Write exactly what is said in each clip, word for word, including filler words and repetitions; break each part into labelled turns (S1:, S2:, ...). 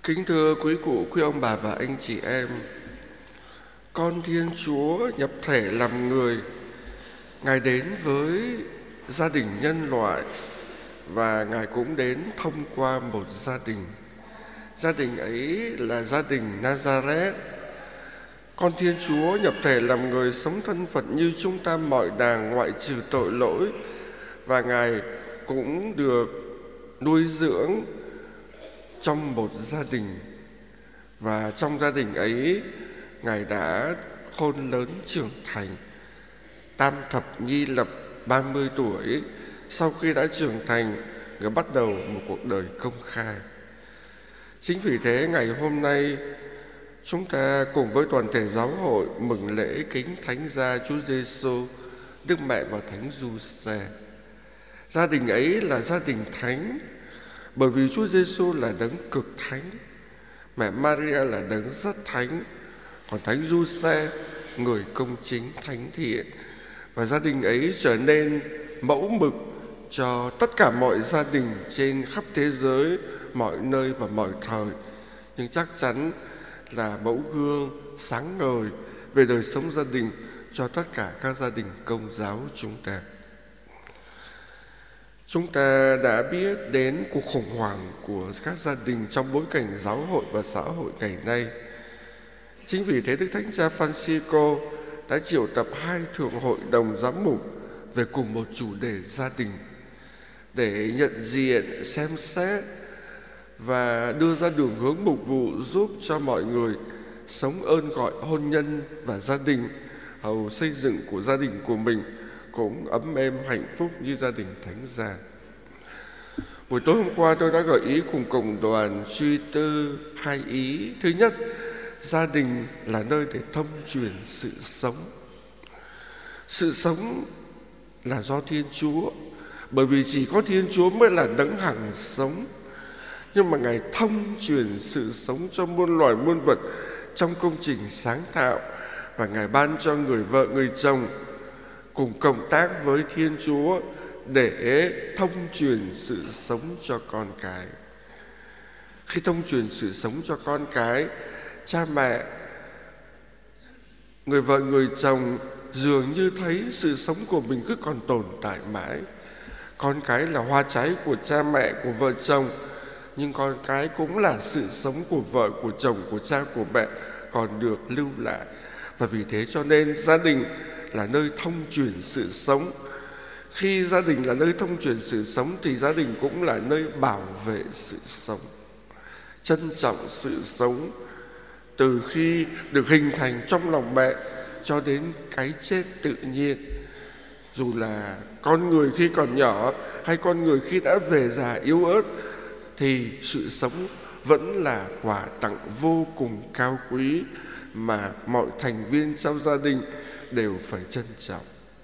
S1: Kính thưa quý cụ, quý ông bà và anh chị em, con Thiên Chúa nhập thể làm người, Ngài đến với gia đình nhân loại và Ngài cũng đến thông qua một gia đình. Gia đình ấy là gia đình Nazareth. Con Thiên Chúa nhập thể làm người, sống thân phận như chúng ta mọi đàng ngoại trừ tội lỗi, và Ngài cũng được nuôi dưỡng trong một gia đình. Và trong gia đình ấy, Ngài đã khôn lớn trưởng thành. Tam thập nhi lập ba mươi tuổi, sau khi đã trưởng thành, Ngài bắt đầu một cuộc đời công khai. Chính vì thế ngày hôm nay, chúng ta cùng với toàn thể giáo hội mừng lễ kính Thánh Gia Chúa Giêsu, Đức Mẹ và Thánh Giuse. Gia đình ấy là gia đình thánh, bởi vì Chúa Giêsu là đấng cực thánh, mẹ Maria là đấng rất thánh, còn Thánh Giuse người công chính thánh thiện. Và gia đình ấy trở nên mẫu mực cho tất cả mọi gia đình trên khắp thế giới, mọi nơi và mọi thời, nhưng chắc chắn là mẫu gương sáng ngời về đời sống gia đình cho tất cả các gia đình Công giáo chúng ta. Chúng ta đã biết đến cuộc khủng hoảng của các gia đình trong bối cảnh giáo hội và xã hội ngày nay. Chính vì thế Đức Thánh Cha Francisco đã triệu tập hai thượng hội đồng giám mục về cùng một chủ đề gia đình, để nhận diện, xem xét và đưa ra đường hướng mục vụ giúp cho mọi người sống ơn gọi hôn nhân và gia đình, hầu xây dựng của gia đình của mình cũng ấm êm hạnh phúc như gia đình Thánh Gia. Buổi tối hôm qua tôi đã gợi ý cùng cộng đoàn suy tư hai ý. Thứ nhất, gia đình là nơi để thông truyền sự sống. Sự sống là do Thiên Chúa, bởi vì chỉ có Thiên Chúa mới là đấng hằng sống. Nhưng mà Ngài thông truyền sự sống cho muôn loài muôn vật trong công trình sáng tạo, và Ngài ban cho người vợ người chồng cùng cộng tác với Thiên Chúa để thông truyền sự sống cho con cái. Khi thông truyền sự sống cho con cái, cha mẹ, người vợ người chồng dường như thấy sự sống của mình cứ còn tồn tại mãi. Con cái là hoa trái của cha mẹ, của vợ chồng, nhưng con cái cũng là sự sống của vợ, của chồng, của cha, của mẹ còn được lưu lại. Và vì thế cho nên gia đình là nơi thông truyền sự sống. Khi gia đình là nơi thông truyền sự sống thì gia đình cũng là nơi bảo vệ sự sống, trân trọng sự sống từ khi được hình thành trong lòng mẹ cho đến cái chết tự nhiên. Dù là con người khi còn nhỏ hay con người khi đã về già yếu ớt, thì sự sống vẫn là quà tặng vô cùng cao quý mà mọi thành viên trong gia đình đều phải trân trọng.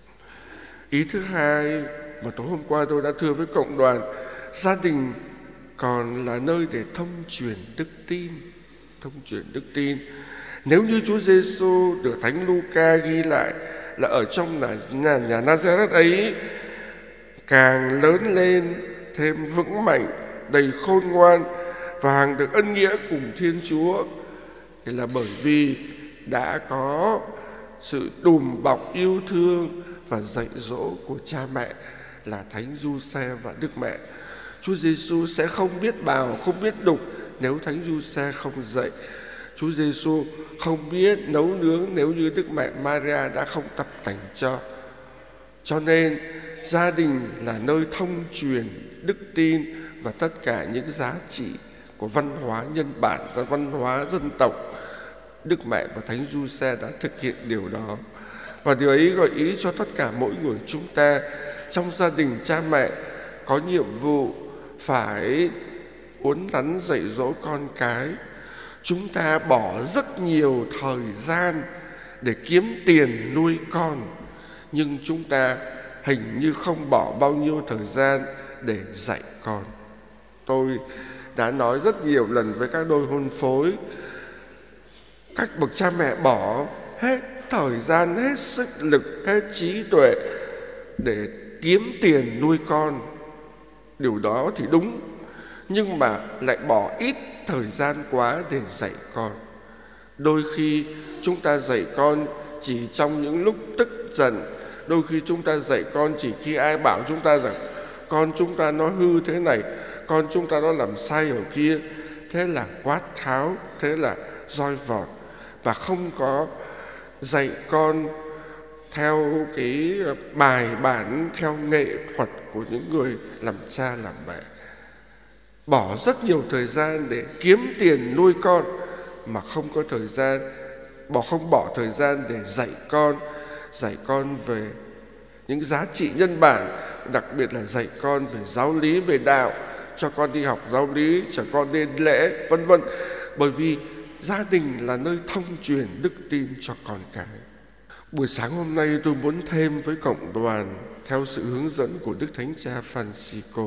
S1: Ý thứ hai mà tối hôm qua tôi đã thưa với cộng đoàn, gia đình còn là nơi để thông truyền đức tin. Thông truyền đức tin. Nếu như Chúa Giêsu được Thánh Luca ghi lại là ở trong nhà, nhà Nazareth ấy càng lớn lên thêm vững mạnh, đầy khôn ngoan và hằng được ân nghĩa cùng Thiên Chúa, thì là bởi vì đã có sự đùm bọc yêu thương và dạy dỗ của cha mẹ là Thánh Giuse và Đức Mẹ. Chúa Giêsu sẽ không biết bào, không biết đục nếu Thánh Giuse không dạy. Chúa Giêsu không biết nấu nướng nếu như Đức Mẹ Maria đã không tập tành cho. Cho nên gia đình là nơi thông truyền đức tin và tất cả những giá trị của văn hóa nhân bản và văn hóa dân tộc. Đức Mẹ và Thánh Giuse đã thực hiện điều đó. Và điều ấy gợi ý cho tất cả mỗi người chúng ta trong gia đình, cha mẹ có nhiệm vụ phải uốn nắn dạy dỗ con cái. Chúng ta bỏ rất nhiều thời gian để kiếm tiền nuôi con, nhưng chúng ta hình như không bỏ bao nhiêu thời gian để dạy con. Tôi đã nói rất nhiều lần với các đôi hôn phối, các bậc cha mẹ bỏ hết thời gian, hết sức lực, hết trí tuệ để kiếm tiền nuôi con. Điều đó thì đúng, nhưng mà lại bỏ ít thời gian quá để dạy con. Đôi khi chúng ta dạy con chỉ trong những lúc tức giận, đôi khi chúng ta dạy con chỉ khi ai bảo chúng ta rằng con chúng ta nó hư thế này, con chúng ta nó làm sai ở kia. Thế là quát tháo, thế là roi vọt, và không có dạy con theo cái bài bản, theo nghệ thuật của những người làm cha làm mẹ. Bỏ rất nhiều thời gian để kiếm tiền nuôi con mà không có thời gian, bỏ không bỏ thời gian để dạy con, dạy con về những giá trị nhân bản, đặc biệt là dạy con về giáo lý, về đạo, cho con đi học giáo lý, cho con đến lễ, vân vân. Bởi vì gia đình là nơi thông truyền đức tin cho con cái. Buổi sáng hôm nay tôi muốn thêm với cộng đoàn theo sự hướng dẫn của Đức Thánh Cha Francisco.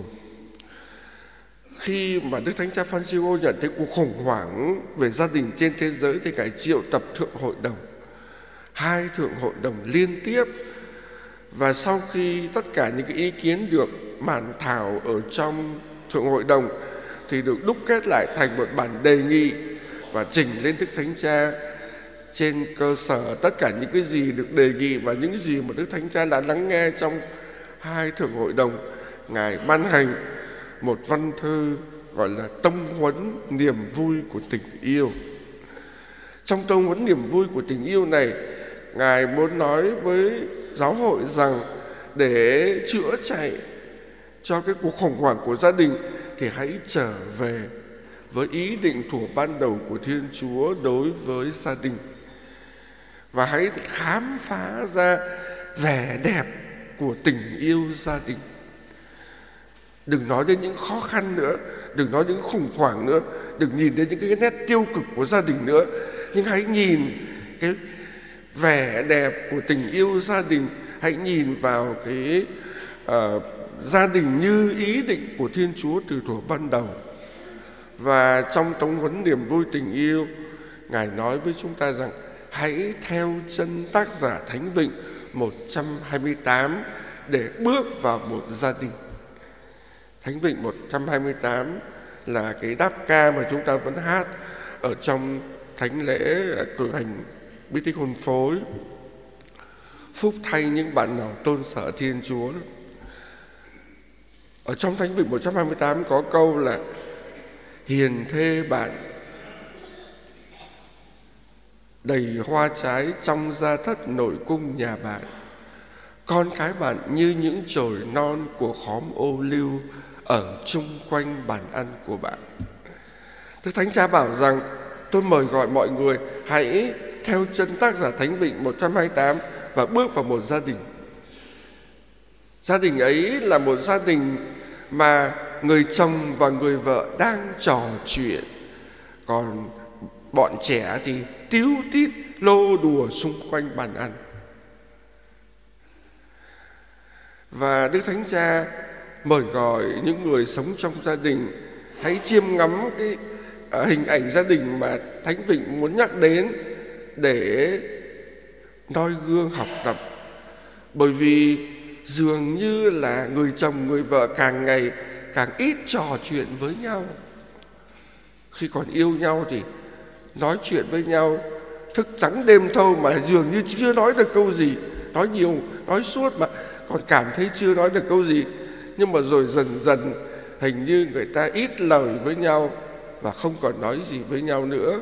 S1: Khi mà Đức Thánh Cha Francisco nhận thấy cuộc khủng hoảng về gia đình trên thế giới thì Ngài triệu tập thượng hội đồng, hai thượng hội đồng liên tiếp. Và sau khi tất cả những cái ý kiến được bàn thảo ở trong thượng hội đồng thì được đúc kết lại thành một bản đề nghị và trình lên Đức Thánh Cha. Trên cơ sở tất cả những cái gì được đề nghị và những gì mà Đức Thánh Cha đã lắng nghe trong hai thượng hội đồng, Ngài ban hành một văn thư gọi là Tông huấn niềm vui của tình yêu. Trong tông huấn niềm vui của tình yêu này, Ngài muốn nói với giáo hội rằng để chữa chạy cho cái cuộc khủng hoảng của gia đình thì hãy trở về với ý định thuở ban đầu của Thiên Chúa đối với gia đình, và hãy khám phá ra vẻ đẹp của tình yêu gia đình. Đừng nói đến những khó khăn nữa, đừng nói đến khủng hoảng nữa, đừng nhìn đến những cái nét tiêu cực của gia đình nữa, nhưng hãy nhìn cái vẻ đẹp của tình yêu gia đình. Hãy nhìn vào cái uh, gia đình như ý định của Thiên Chúa từ thuở ban đầu. Và trong tông huấn niềm vui tình yêu, Ngài nói với chúng ta rằng hãy theo chân tác giả Thánh Vịnh một trăm hai mươi tám để bước vào một gia đình. Thánh Vịnh một trăm hai mươi tám là cái đáp ca mà chúng ta vẫn hát ở trong thánh lễ cử hành bí tích hôn phối. Phúc thay những bạn nào tôn sợ Thiên Chúa. Ở trong Thánh Vịnh một trăm hai mươi tám có câu là: hiền thê bạn đầy hoa trái trong gia thất nội cung nhà bạn, con cái bạn như những chồi non của khóm ô liu ở chung quanh bàn ăn của bạn. Đức Thánh Cha bảo rằng tôi mời gọi mọi người hãy theo chân tác giả Thánh Vịnh một trăm hai mươi tám và bước vào một gia đình. Gia đình ấy là một gia đình mà người chồng và người vợ đang trò chuyện, còn bọn trẻ thì tíu tít lô đùa xung quanh bàn ăn. Và Đức Thánh Cha mời gọi những người sống trong gia đình hãy chiêm ngắm cái uh, hình ảnh gia đình mà Thánh Vịnh muốn nhắc đến để noi gương học tập. Bởi vì dường như là người chồng người vợ càng ngày càng ít trò chuyện với nhau. Khi còn yêu nhau thì nói chuyện với nhau thức trắng đêm thâu mà dường như chưa nói được câu gì. Nói nhiều, nói suốt mà còn cảm thấy chưa nói được câu gì. Nhưng mà rồi dần dần hình như người ta ít lời với nhau và không còn nói gì với nhau nữa.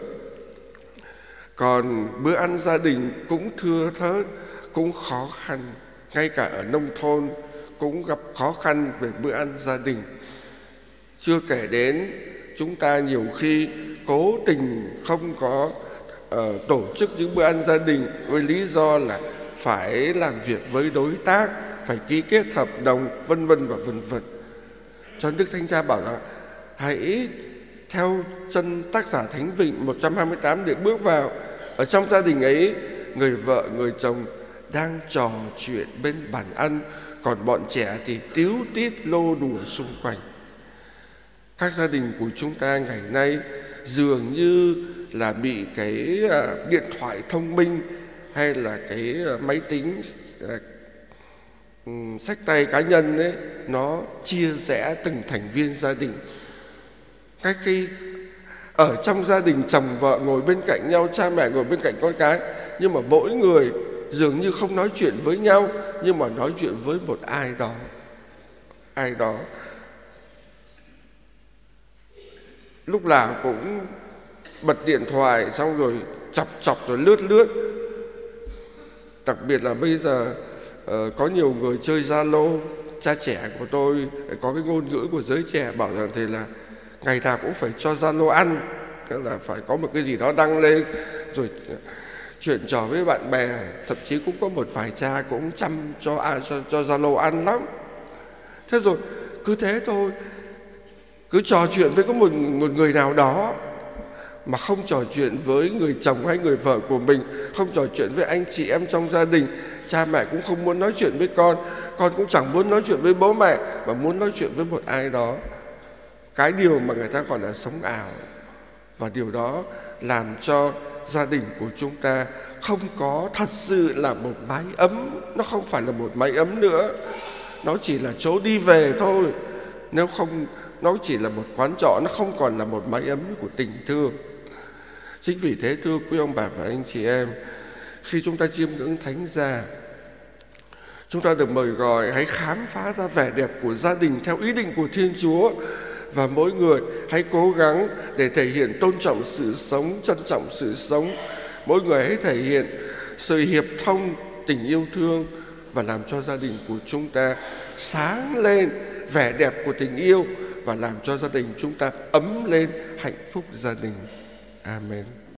S1: Còn bữa ăn gia đình cũng thưa thớt, cũng khó khăn. Ngay cả ở nông thôn cũng gặp khó khăn về bữa ăn gia đình. Chưa kể đến chúng ta nhiều khi cố tình không có uh, tổ chức những bữa ăn gia đình với lý do là phải làm việc với đối tác, phải ký kết hợp đồng, vân vân và vân vân. Cho nên Đức Thánh Cha bảo là hãy theo chân tác giả Thánh Vịnh một trăm hai mươi tám để bước vào. Ở trong gia đình ấy, người vợ, người chồng đang trò chuyện bên bàn ăn, còn bọn trẻ thì tíu tít lô đùa xung quanh. Các gia đình của chúng ta ngày nay dường như là bị cái điện thoại thông minh hay là cái máy tính xách tay cá nhân ấy, nó chia rẽ từng thành viên gia đình. Cách khi Ở trong gia đình chồng vợ ngồi bên cạnh nhau, cha mẹ ngồi bên cạnh con cái, nhưng mà mỗi người dường như không nói chuyện với nhau, nhưng mà nói chuyện với một ai đó. Ai đó lúc nào cũng bật điện thoại, xong rồi chọc chọc rồi lướt lướt. Đặc biệt là bây giờ uh, có nhiều người chơi Zalo. Cha trẻ của tôi có cái ngôn ngữ của giới trẻ bảo rằng thì là ngày nào cũng phải cho Zalo ăn, tức là phải có một cái gì đó đăng lên rồi chuyện trò với bạn bè. Thậm chí cũng có một vài cha cũng chăm cho à, cho, cho Zalo ăn lắm. Thế rồi cứ thế thôi, cứ trò chuyện với có một, một người nào đó, mà không trò chuyện với người chồng hay người vợ của mình, không trò chuyện với anh chị em trong gia đình. Cha mẹ cũng không muốn nói chuyện với con, con cũng chẳng muốn nói chuyện với bố mẹ, mà muốn nói chuyện với một ai đó. Cái điều mà người ta gọi là sống ảo. Và điều đó làm cho gia đình của chúng ta không có thật sự là một mái ấm. Nó không phải là một mái ấm nữa, nó chỉ là chỗ đi về thôi. Nếu không, nó chỉ là một quán trọ, nó không còn là một mái ấm của tình thương. Chính vì thế thưa quý ông bà và anh chị em, khi chúng ta chiêm ngưỡng thánh gia, chúng ta được mời gọi hãy khám phá ra vẻ đẹp của gia đình theo ý định của Thiên Chúa. Và mỗi người hãy cố gắng để thể hiện tôn trọng sự sống, trân trọng sự sống. Mỗi người hãy thể hiện sự hiệp thông, tình yêu thương, và làm cho gia đình của chúng ta sáng lên vẻ đẹp của tình yêu, và làm cho gia đình chúng ta ấm lên hạnh phúc gia đình. Amen.